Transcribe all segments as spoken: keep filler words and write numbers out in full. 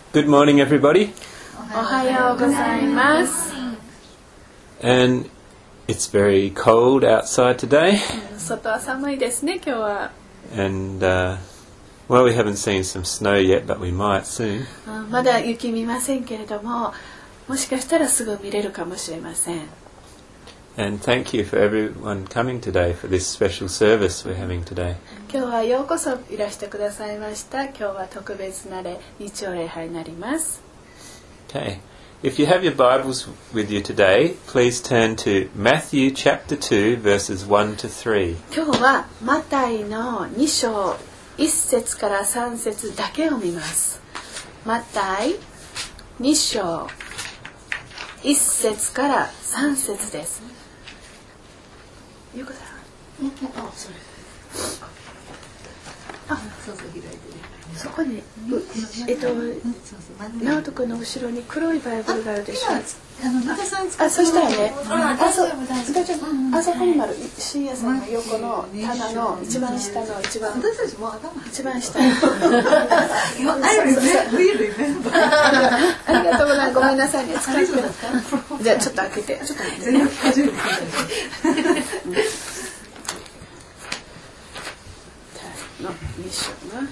Good morning, everybody. おはようございます。 And it's very cold outside today. 外は寒いですね、今日は。 And, uh, well, we haven't seen some snow yet, but we might soon. まだ雪見ませんけれども、もしかしたらすぐ見れるかもしれません。 And thank you for everyone coming today for this special service we're having today. 今日はようこそいらしてくださいました。今日は特別な礼、日曜礼拝になります。 Okay. If you have your Bibles with you today, please turn to Matthew chapter two, verses one to three. 今日はマタイのに章いっ節からさん節だけを見ます。マタイに章いっ節からさん節です。ゆうこさん。あ、それ。あ、そうそう開いてね。そこに、えっと、直人君の後ろに黒いバイブルがあるでしょ。あ、そしたらね、あそ、あそこにもある深夜さんの横の棚の一番下の一番一番下。ありがとうございます。ごめんなさいね。使って。じゃあちょっと開けて。ちょっと待ってね。のに章な。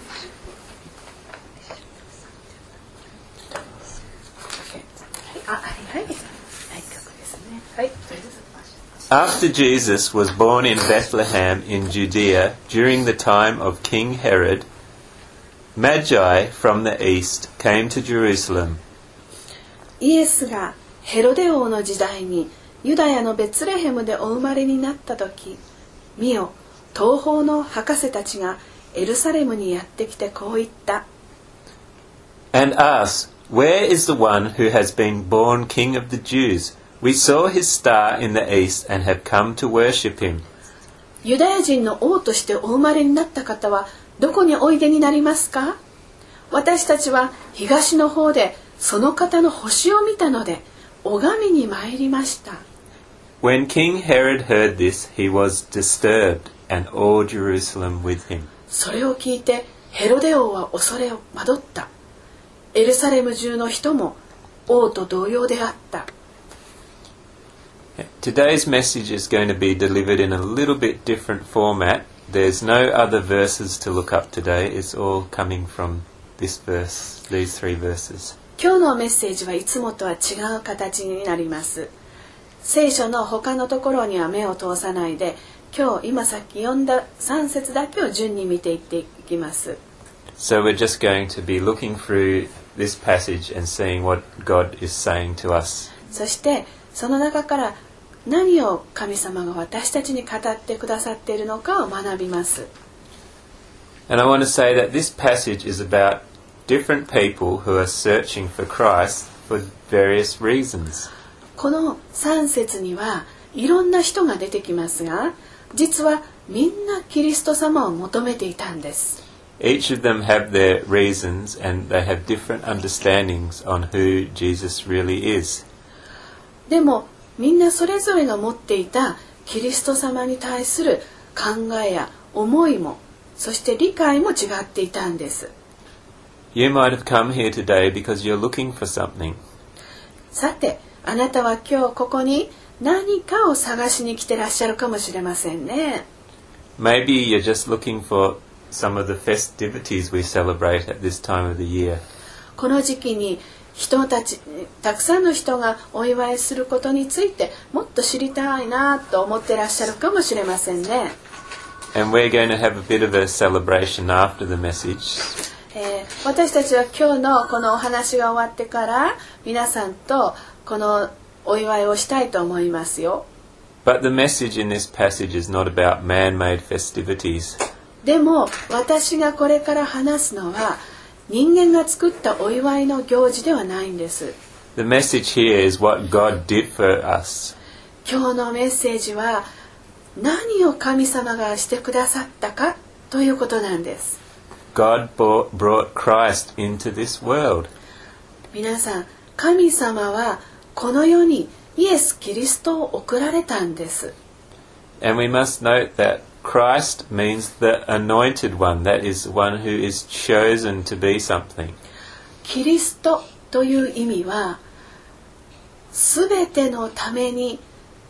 After Jesus was born in Bethlehem in Judea during the time of King Herod, Magi from the east came to Jerusalem. イエスがヘロデ王の時代にユダヤのベツレヘムでお生まれになった時、見よ、東方の博士たちがエルサレムにやってきてこう言った。 And asked, Where is the one who has been born King of the Jews? We saw his star in the east and have come to worship him. ユダヤ人の王としてお生まれになった方はどこにおいでになりますか？私たちは東の方でその方の星を見たので拝みに参りました。 When King Herod heard this, he was disturbed, and all Jerusalem with him. それを聞いてヘロデ王は恐れを惑った。エルサレム中の人も王と同様であった。 Today's message is going to be delivered in a little bit different format. There's no other verses to look up today. It's all coming from this verse, these three verses. 今日のメッセージはいつもとは違う形になります。聖書の他のところには目を通さないで、今日今さっき読んださん節だけを順に見ていっていきます。 So we're just going to be looking through this passage and seeing what God is saying to us. そしてその中から何を神様が私たちに語ってくださっているのかを学びます。 And I want to say that this passage is about different people who are searching for Christ for various reasons. このさん節にはいろんな人が出てきますが、実はみんなキリスト様を求めていたんです。 Each of them have their reasons and they have different understandings on who Jesus really is. でもみんなそれぞれが持っていたキリスト様に対する考えや思いも、そして理解も違っていたんです。 You might have come here today because you're looking for something. さて、あなたは今日ここに何かを探しに来てらっしゃるかもしれませんね。 Maybe you're just looking for some of the festivities we celebrate at this time of the year. この時期に人たち、たくさんの人がお祝いすることについてもっと知りたいなと思ってらっしゃるかもしれませんね。 And we're going to have a bit of a celebration after the message. えー、私たちは今日のこのお話が終わってから皆さんとこのお祝いをしたいと思いますよ。 But the message in this passage is not about man-made festivities. でも私がこれから話すのは人間が作ったお祝いの行事ではないんです。 The message here is what God did for us. 今日のメッセージは何を神様がしてくださったかということなんです。 God brought Christ into this world. 皆さん、神様はこの世にイエス・キリストを送られたんです。 And we must note that Christ means the anointed one, that is one who is chosen to be something. キリストという意味はすべてのために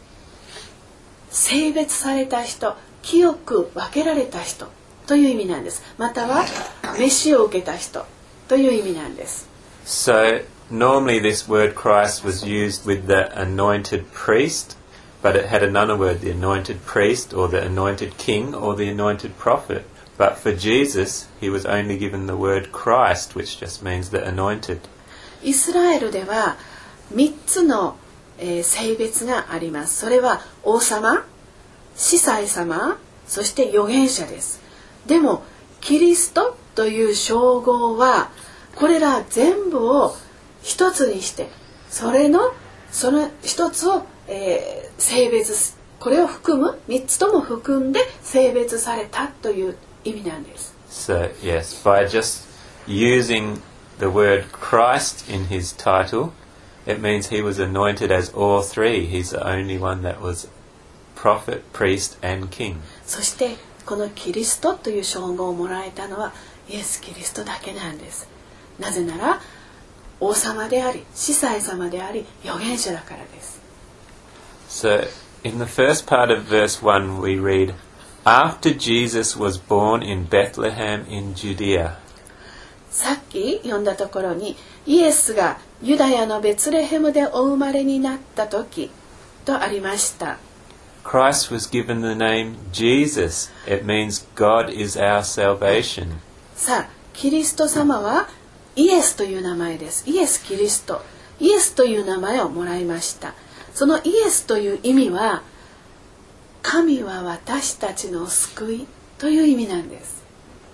性別された人、清く分けられた人という意味なんです。または召しを受けた人という意味なんです。 So normally this word Christ was used with the anointed priest, but it had another word, the anointed priest or the anointed king or the anointed prophet. But for Jesus, he was only given the word Christ, which just means the anointed. イスラエルではみっつの、えー、性別があります。それは王様、司祭様、そして預言者です。でもキリストという称号はこれら全部を一つにして、それのその一つを、えー、性別、これを含む三つとも含んで性別されたという意味なんです。 So yes, by just using the word Christ in his title, it means he was anointed as all three. He's the only one that was prophet, priest, and king. そしてこのキリストという称号をもらえたのはイエス・キリストだけなんです。なぜなら王様であり、司祭様であり、預言者だからです。 So in the first part of verse one we read, After Jesus was born in Bethlehem in Judea. さっき読んだところにイエスがユダヤのベツレヘムでお生まれになった時とありました。 Christ was given the name Jesus. It means God is our salvation. さあ、キリスト様はイエスという名前です。イエス・キリスト。イエスという名前をもらいました。そのイエスという意味は神は私たちの救いという意味なんです。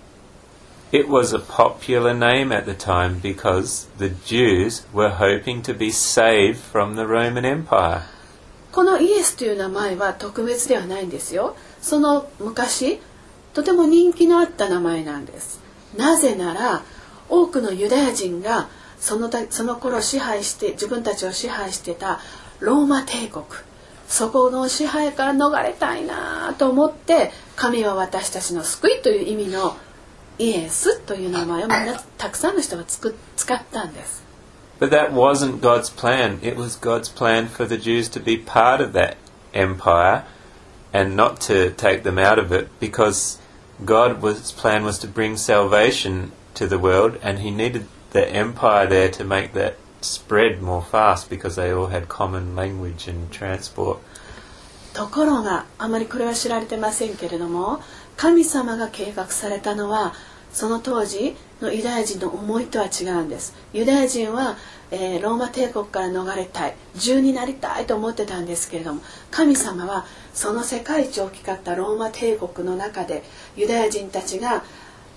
It was a popular name at the time because the Jews were hoping to be saved from the Roman Empire. このイエスという名前は特別ではないんですよ。その昔とても人気のあった名前なんです。なぜなら多くのユダヤ人がそのたその頃支配して自分たちを支配してたローマ帝国、そこの支配から逃れたいなと思って神は私たちの救いという意味のイエスという名前をみんなたくさんの人がつく使ったんです。 But that wasn't God's plan. It was God's plan for the Jews to be part of that empire and not to take them out of it, because God's plan was to bring salvation to the world, and he needed the empire there to make that spread more fast because they all had common language and transport. ところがあまりこれは知られてませんけれども、神様が計画されたのはその当時のユダヤ人の思いとは違うんです。ユダヤ人は、えー、ローマ帝国から逃れたい、銃になりたいと思ってたんですけれども、神様はその世界一大きかったローマ帝国の中でユダヤ人たちが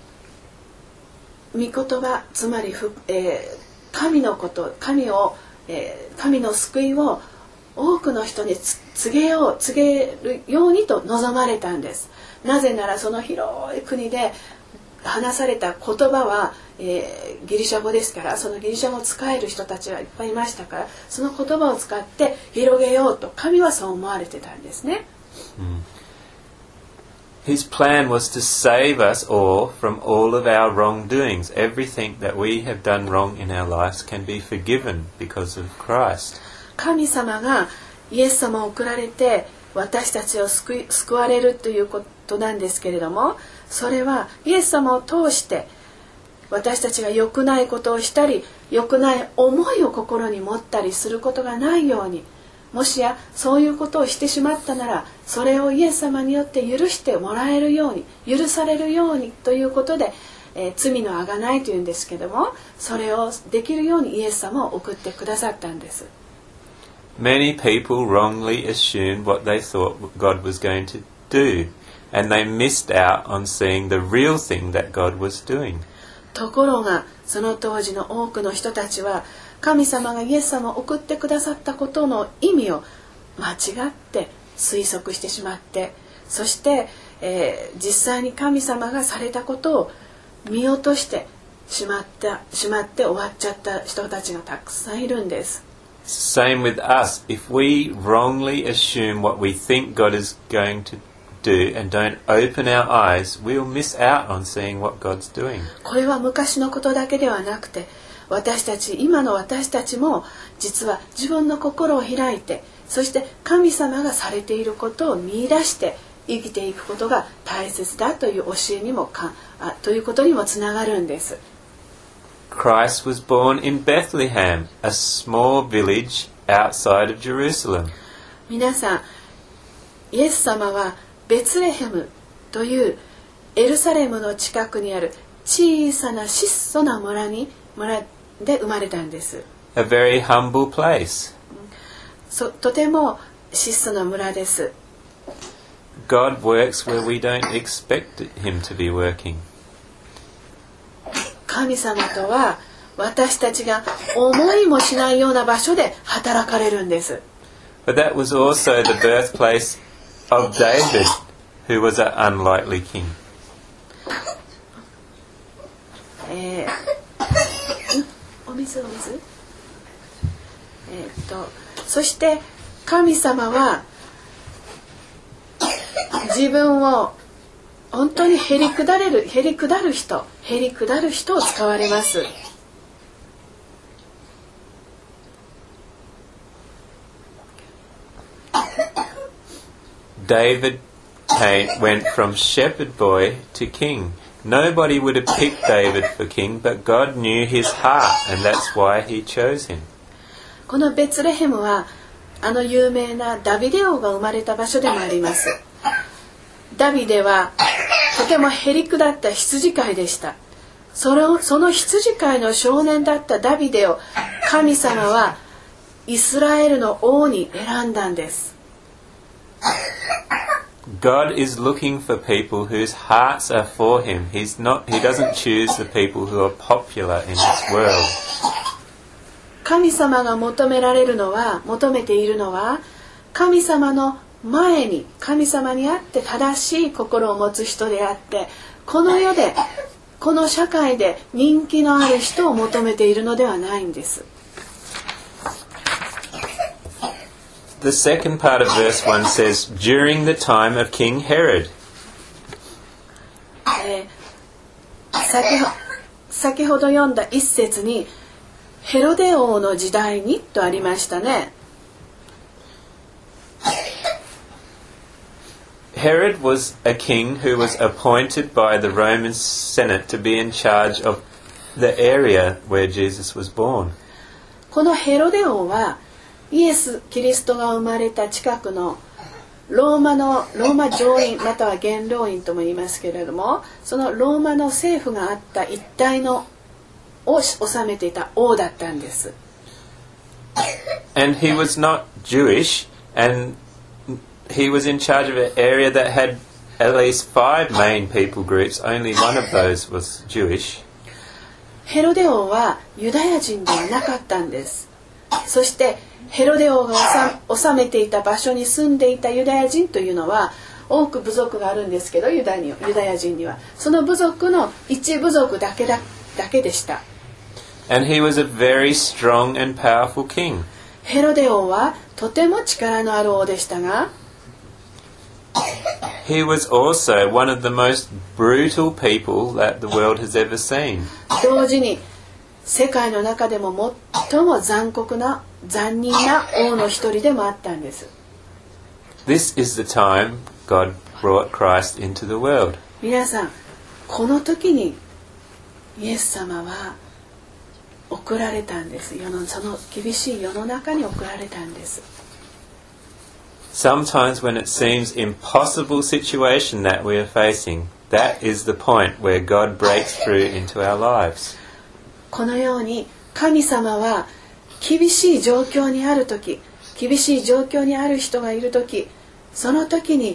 御言葉、つまり、えー、神のこと、神を、えー、神の救いを多くの人に告げよう、告げるようにと望まれたんです。なぜならその広い国で話された言葉は、えー、ギリシャ語ですから、そのギリシャ語を使える人たちはいっぱいいましたから、その言葉を使って広げようと神はそう思われてたんですね。 Mm. His plan was to save us all from all of our wrongdoings. Everything that we have done wrong in our lives can be forgiven because of Christ. 神様がイエス様を送られて私たちを救い、救われるということなんですけれども、それはイエス様を通して私たちが良くないことをしたり、良くない思いを心に持ったりすることがないように、もしやそういうことをしてしまったなら、それをイエス様によって許してもらえるように、許されるようにということで、えー、罪の贖いというんですけども、それをできるようにイエス様を送ってくださったんです。 Many people wrongly assumed what they thought God was going to do, and they missed out on seeing the real thing that God was doing. ところがその当時の多くの人たちは神様がイエス様を送ってくださったことの意味を間違って推測してしまって、そして、えー、実際に神様がされたことを見落としてしまったしまって終わっちゃった人たちがたくさんいるんです。 Same with us. If we wrongly assume what we think God is going to do and don't open our eyes, we'll miss out on seeing what God's doing. これは昔のことだけではなくて、 私たち今の私たちも実は自分の心を開いて、そして神様がされていることを見出して生きていくことが大切だという教えにもかあということにもつながるんです。 Christ was born in Bethlehem, a small village outside of Jerusalem. 皆さん、イエス様はベツレヘムというエルサレムの近くにある小さな質素な村に村で生まれたんです。 A very humble place. そとても質素な村です。 God works where we don't expect him to be working. 神様とは私たちが思いもしないような場所で働かれるんです。 But that was also the birthplace of David, who was an unlikely king. えー、お水お水えー、っとそして神様は自分を本当にへりくだれるへりくだる人へりくだる人を使われます。 David came, went from shepherd boy to king. Nobody would have picked David for king, but God knew his heart, and that's why he chose him. このベツレヘムはあの有名なダビデ王が生まれた場所でもあります。ダビデはとてもへりくだった羊飼いでした。その、その羊飼いの少年だったダビデを神様はイスラエルの王に選んだんです。 God is looking for people whose hearts are for him. He's not, he doesn't choose the people who are popular in this world. 神様が求められるのは、求めているのは、神様の前に、神様にあって正しい心を持つ人であって、この世で、この社会で人気のある人を求めているのではないんです。 The second part of verse one says, during the time of King Herod. えー、先ほ、先ほど読んだ一節に、ヘロデ王の時代にとありましたね。 Herod was a king who was appointed by the Roman Senate to be in charge of the area where Jesus was born. このヘロデ王はイエス・キリストが生まれた近くのローマのローマ上院または元老院とも言いますけれども、そのローマの政府があった一帯のを治めていた王だったんです。 And he was not Jewish, and he was in charge of an area that had at least five main people groups. Only one of those was Jewish. ヘロデ王はユダヤ人ではなかったんです。そしてヘロデ王が治めていた場所に住んでいたユダヤ人というのは多く部族があるんですけど、ユダにユダヤ人にはその部族の一部族だけだ、だけでした。 And he was a very strong and powerful king. ヘロデ王はとても力のある王でしたが、 He was also one of the most brutal people that the world has ever seen. 同時に世界の中でも最も残酷な残忍な王の一人でもあったんです。 This is the time God brought Christ into the world. 皆さん、この時にイエス様は送られたんです。世のその厳しい世の中に送られたんです。 Sometimes when it seems impossible situation that we are facing, that is the point where God breaks through into our lives. このように神様は厳しい状況にあるとき、厳しい状況にある人がいるとき、その時に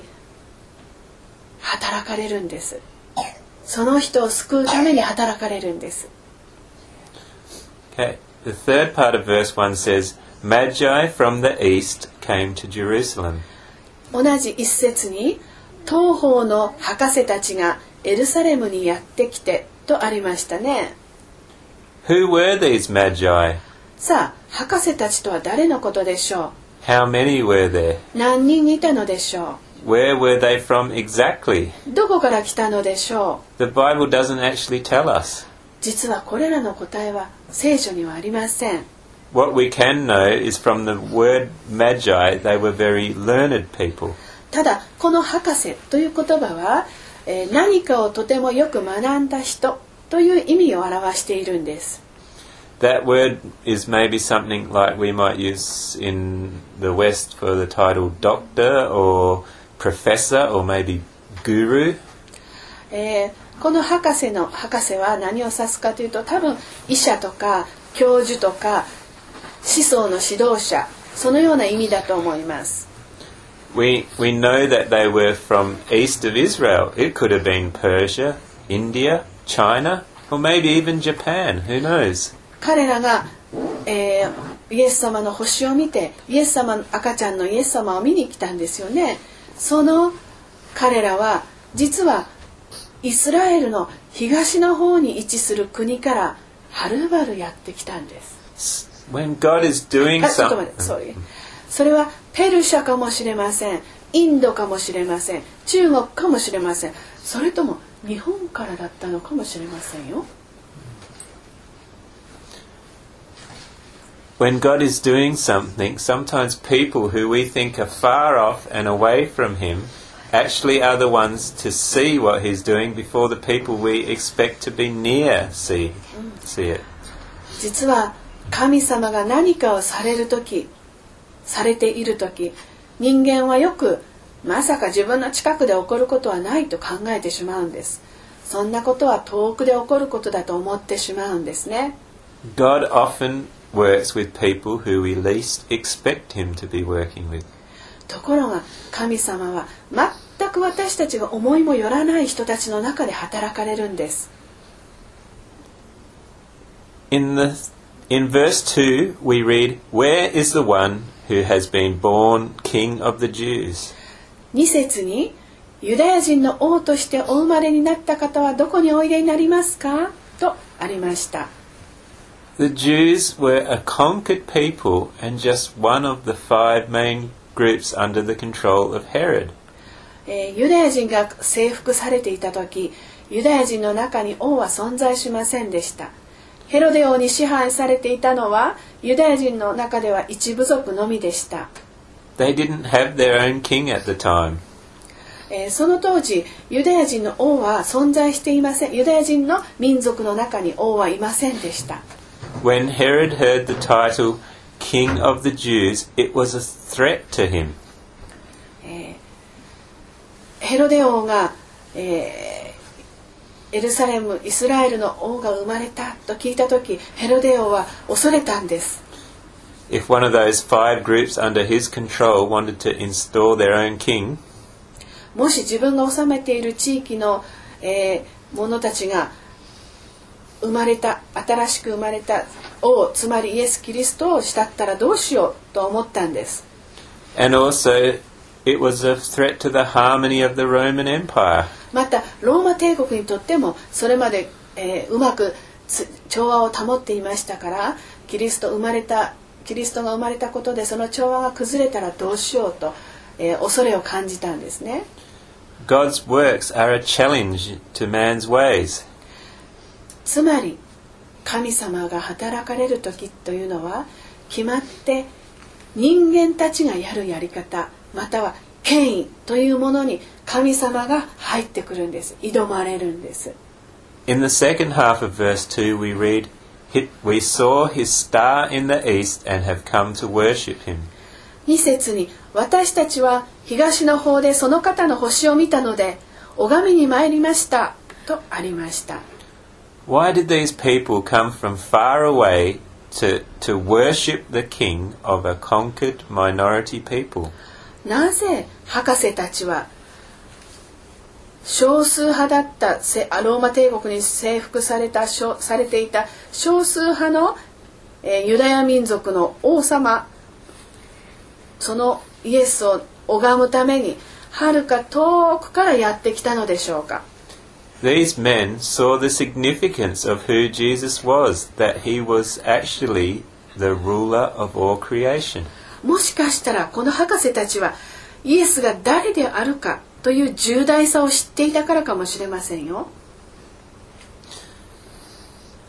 働かれるんです。その人を救うために働かれるんです。 Okay. The third part of verse one says, Magi from the east came to Jerusalem. 同じ一節に、東方の博士たちがエルサレムにやってきてとありましたね。 Who were these Magi? さあ、博士たちとは誰のことでしょう。 How many were there? 何人いたのでしょう。Where were they from exactly? どこから来たのでしょう。The Bible doesn't actually tell us. 実はこれらの答えは聖書にはありません。 What we can know is from the word magi, they were very learned people. ただこの博士という言葉は、えー、何かをとてもよく学んだ人という意味を表しているんです。 That word is maybe something like we might use in the West for the title doctor or professor or maybe guru. えー、この博士の博士は何を指すかというと、多分医者とか教授とか思想の指導者、そのような意味だと思います。 We, we know that they were from east of Israel. It could have been Persia, India, China, or maybe even Japan. Who knows? 彼らが、えー、イエス様の星を見て、イエス様の赤ちゃんのイエス様を見に来たんですよね。その彼らは実はイスラエルの東の方に位置する国からはるばるやってきたんです。 When God is doing something, それはペルシャかもしれません、インドかもしれません、中国かもしれません、それとも日本からだったのかもしれませんよ。 When God is doing something, sometimes people who we think are far off and away from Him actually are the ones to see what He's doing before the people we expect to be near see, see it. 実は神様が何かをされるとき、されているとき、人間はよくまさか自分の近くで起こることはないと考えてしまうんです。そんなことは遠くで起こることだと思ってしまうんですね。 God often works with people who we least expect Him to be working with. ところが神様は全く私たちが思いもよらない人たちの中で働かれるんです。 In the in verse two, we read, "Where is the one who has been born King of the Jews?" に節に、ユダヤ人の王としてお生まれになった方はどこにおいでになりますかとありました。 The Jews were a conquered people and just one of the five main groups under the control of Herod. えー、ユダヤ人が征服されていた時、ユダヤ人の中に王は存在しませんでした。ヘロデ王に支配されていたのはユダヤ人の中では一部族のみでした。 They didn't have their own king at the time. えー、その当時ユダヤ人の王は存在していません。ユダヤ人の民族の中に王はいませんでした。 When Herod heard the title King of the Jews, it was a threat to him. えー、ヘロデ王が、えー、エルサレム、イスラエルの王が生まれたと聞いたとき、ヘロデ王は恐れたんです。 If one of those five groups under his control wanted to install their own king, もし自分が治めている地域の、えー、者たちが生まれた新しく生まれた王、つまりイエス・キリストを慕ったらどうしようと思ったんです。 And also it was a threat to the harmony of the Roman Empire. またローマ帝国にとってもそれまで、えー、うまく調和を保っていましたから、キリスト生まれたキリストが生まれたことでその調和が崩れたらどうしようと、えー、恐れを感じたんですね。 God's works are a challenge to man's ways. つまり神様が働かれる時というのは決まって人間たちがやるやり方または権威というものに神様が入ってくるんです。挑まれるんです。 In the second half of verse two we read, "We saw his star in the east and have come to worship him." に節に私たちは東の方でその方の星を見たので拝みに参りましたとありました。 Why did these people come from far away to, to worship the king of a conquered minority people? なぜ博士たちは少数派だったローマ帝国に征服されたされていた少数派の、えー、ユダヤ民族の王様そのイエスを拝むためにはるか遠くからやってきたのでしょうか。 These men saw the significance of who Jesus was, that he was actually the ruler of all creation. もしかしたらこの博士たちはイエスが誰であるかという重大さを知っていたからかもしれませんよ。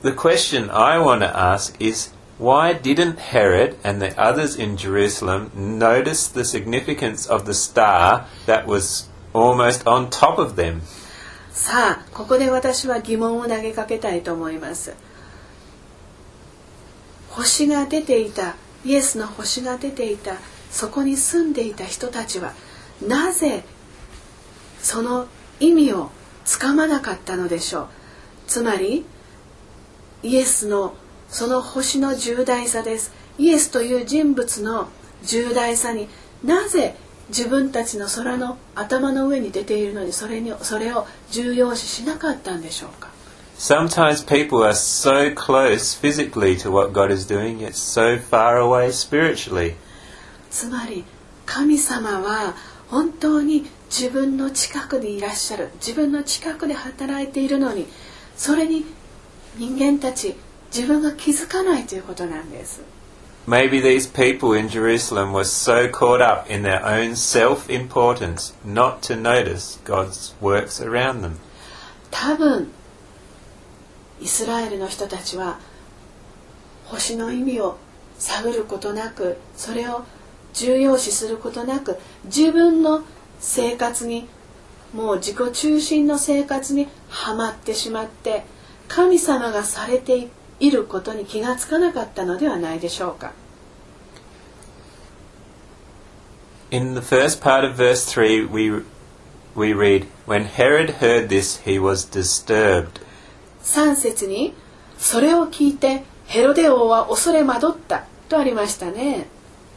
the question I want to ask is, why didn't Herod and the others in Jerusalem notice the significance of the star that was almost on top of them? さあ、ここで私は疑問を投げかけたいと思います。星が出ていた、イエスの星が出ていた、そこに住んでいた人たちは、なぜその意味をつかまなかったのでしょう。つまり、イエスのその星の重大さです。イエスという人物の重大さに、なぜ自分たちの空の頭の上に出ているのにそれにそれを重要視しなかったんでしょうか。 Sometimes people are so close physically to what God is doing, yet so far away spiritually. つまり神様は本当に自分の近くにいらっしゃる、自分の近くで働いているのに、それに人間たち自分が気づかないということなんです。 Maybe these people in Jerusalem were so caught up in their own self-importance not to notice God's works around them. 多分イスラエルの人たちは星の意味を探ることなく、それを重要視することなく、自分の生活に、もう自己中心の生活にはまってしまって、神様がされていることに気がつかなかったのではないでしょうか。 In the first part of verse three, we we read, "When Herod heard this, he was disturbed." さん節に、それを聞いてヘロデ王は恐れ惑ったとありましたね。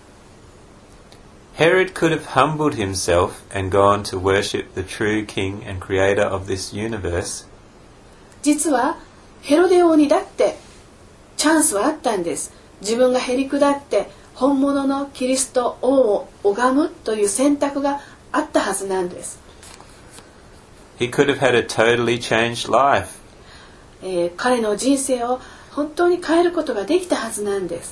Herod could have humbled himself and gone to worship the true king and creator of this universe. 実はヘロデ王にだってチャンスはあったんです。自分がへり下って本物のキリスト王を拝むという選択があったはずなんです。 He could have had a totally changed life. えー、彼の人生を本当に変えることができたはずなんです。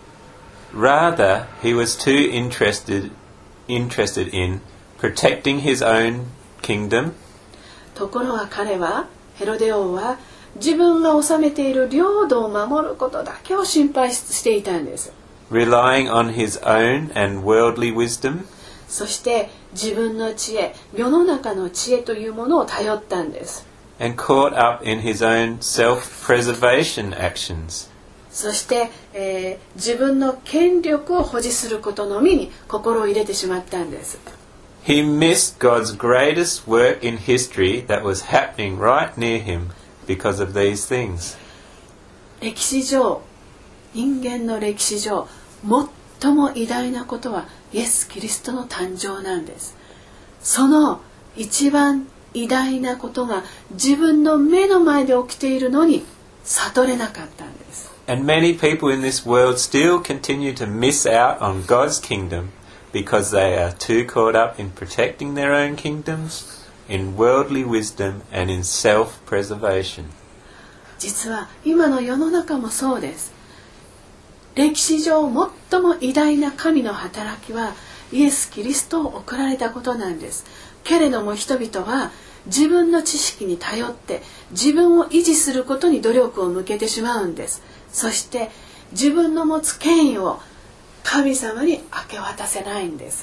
Rather, he was too interested interested in protecting his own kingdom. ところが彼は、ヘロデ王は自分が治めている領土を守ることだけを心配していたんです。 Relying on his own and worldly wisdom. そして自分の知恵、世の中の知恵というものを頼ったんです。 And caught up in his own self-preservation actions. そして、えー、自分の権力を保持することのみに心を入れてしまったんです。 He missed God's greatest work in history that was happening right near him because of these things. 歴史上、人間の歴史上、最も偉大なことはイエス・キリストの誕生なんです。その一番偉大なことが自分の目の前で起きているのに悟れなかったんです。 And many people in this world still continue to miss out on God's kingdom because they are too caught up in protecting their own kingdoms, in worldly wisdom, and in self-preservation. 実は今の世の中もそうです。歴史上最も偉大な神の働きはイエス・キリストを送られたことなんです。けれども人々は自分の知識に頼って自分を維持することに努力を向けてしまうんです。そして自分の持つ権威を神様に明け渡せないんです。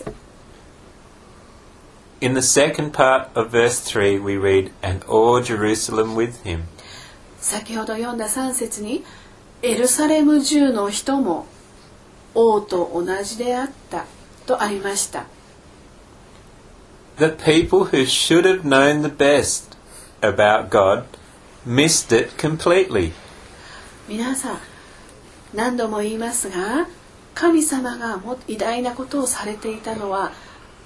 In the second part of verse three we read, "And all Jerusalem with him." 先ほど読んださん節に、エルサレム中の人も王と同じであったとありました。 The people who should have known the best about God missed it completely. 皆さん、何度も言いますが、神様がも偉大なことをされていたのは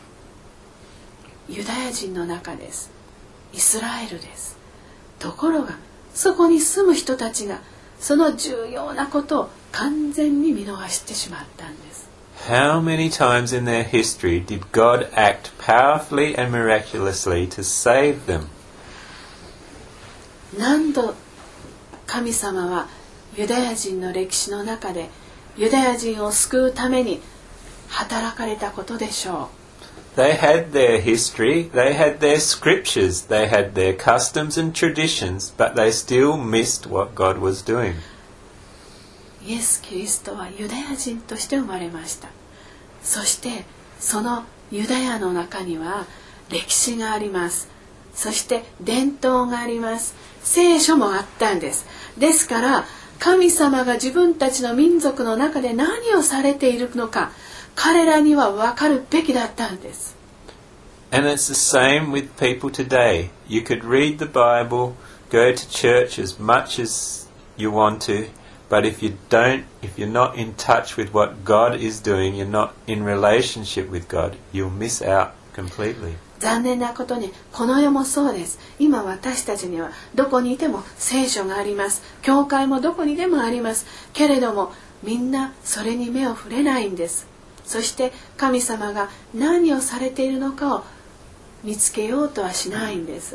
ユダヤ人の中です。イスラエルです。ところがそこに住む人たちがその重要なことを完全に見逃してしまったんです。 How many times in their history did God act powerfully and miraculously to save them? 何度神様はユダヤ人の歴史の中でユダヤ人を救うために働かれたことでしょう。 They had their history, they had their scriptures, they had their customs and traditions, but they still missed what God was doing. イエス・キリストはユダヤ人として生まれました。そしてそのユダヤの中には歴史があります。そして伝統があります。聖書もあったんです。ですから神様が自分たちの民族の中で何をされているのか、彼らには分かるべきだったんです。 And it's the same with people today. You could read the Bible, go to church as much as you want to, but if you don't, if you're not in touch with what God is doing, you're not in relationship with God, you'll miss out completely. 残念なことにこの世もそうです。今私たちにはどこにいても聖書があります。教会もどこにでもあります。けれどもみんなそれに目を触れないんです。そして神様が何をされているのかを見つけようとはしないんです。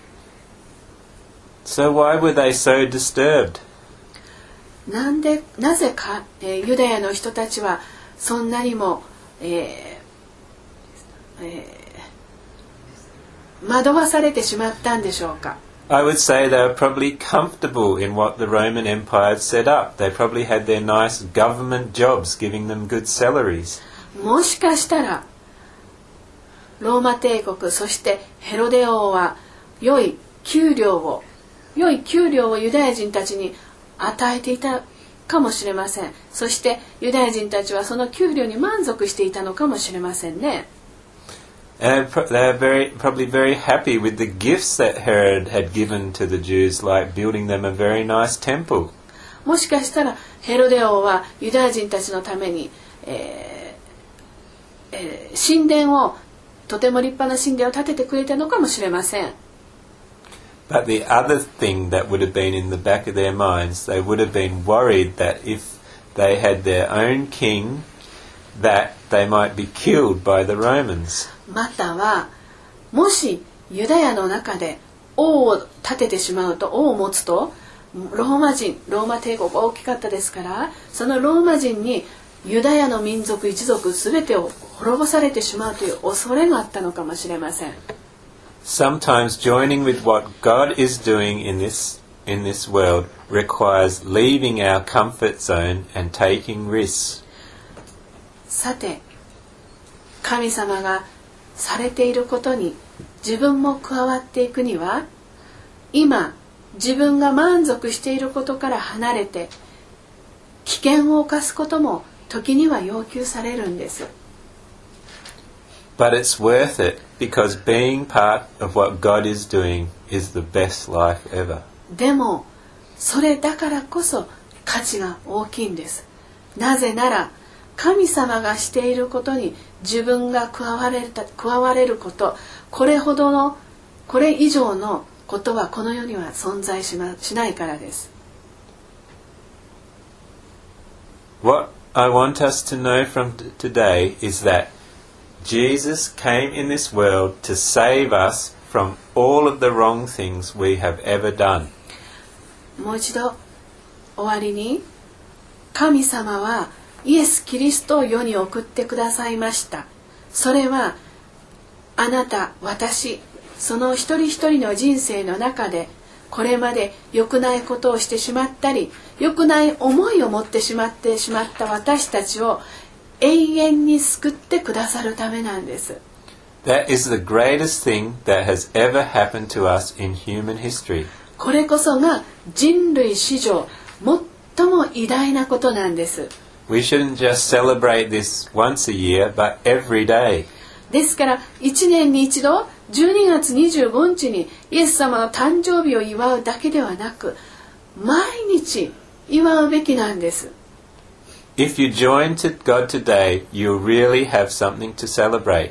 So why were they so disturbed? なんでなぜか、えー、ユダヤの人たちはそんなにも、えーえー、惑わされてしまったんでしょうか。 I would say they were probably comfortable in what the Roman Empire had set up. They probably had their nice government jobs giving them good salaries. もしかしたらローマ帝国、そしてヘロデ王は良い給料を良い給料をユダヤ人たちに与えていたかもしれません。そしてユダヤ人たちはその給料に満足していたのかもしれませんね。 And they're very, probably very happy with the gifts that Herod had given to the Jews, like building them a very nice temple. もしかしたらヘロデ王はユダヤ人たちのために、えーえー、神殿をとても立派な神殿を建ててくれたのかもしれません。 But the other thing that would have been in the back of their minds, they would have been worried that if they had their own king, that they might be killed by the Romans. またはもしユダヤの中で王を立ててしまうと、王を持つとローマ人、ローマ帝国大きかったですから、そのローマ人にユダヤの民族一族すべてを滅ぼされてしまうという恐れがあったのかもしれません。 Sometimes joining with what God is doing in this in this world requires leaving our comfort zone and taking risks. さて、神様がされていることに自分も加わっていくには、今自分が満足していることから離れて危険を冒すことも時には要求されるんです。 But it's worth it because being part of what God is doing is the best life ever. でもそれだからこそ価値が大きいんです。なぜなら神様がしていることに自分が加われた、加われること、これほどのこれ以上のことはこの世には存在しま、しないからです。 What I want us to know from t- today is that Jesus came in this world to save us from all of the wrong things we have ever done. もう一度終わりに、神様はイエス・キリストを世に送ってくださいました。それはあなた、私、その一人一人の人生の中でこれまで良くないことをしてしまったり、良くない思いを持ってしまってしまった私たちを永遠に救ってくださるためなんです。 That is the greatest thing that has ever happened to us in human history. これこそが人類史上最も偉大なことなんです。 We shouldn't just celebrate this once a year, but every day. ですからいちねんに一度じゅうにがつにじゅうごにちにイエス様の誕生日を祝うだけではなく、毎日祝うべきなんです。 If you join to God today, you'll really have something to celebrate.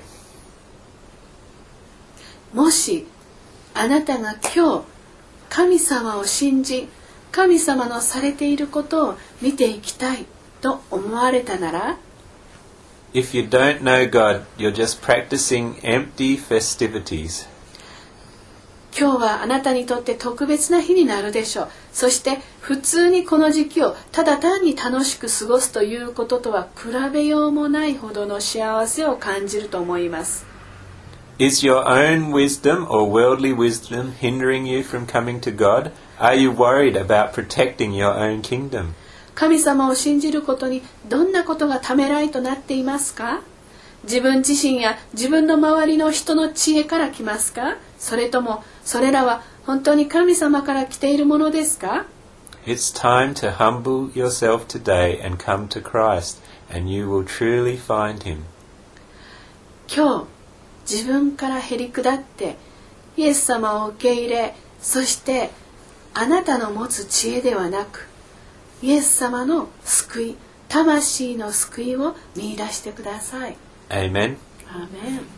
もしあなたが今日神様を信じ、神様のされていることを見ていきたいと思われたなら、 If you don't know God, you're just practicing empty festivities. 今日はあなたにとって特別な日になるでしょう。そして普通にこの時期をただ単に楽しく過ごすということとは比べようもないほどの幸せを感じると思います。 Is your own wisdom or worldly wisdom hindering you from coming to God? Are you worried about protecting your own kingdom? 神様を信じることにどんなことがためらいとなっていますか？自分自身や自分の周りの人の知恵から来ますか？それともそれらは本当に神様から来ているものですか？ It's time to humble yourself today and come to Christ, and you will truly find Him. 今日自分からへり下ってイエス様を受け入れ、そしてあなたの持つ知恵ではなくイエス様の救い、魂の救いを見出してください。 Amen. アーメン。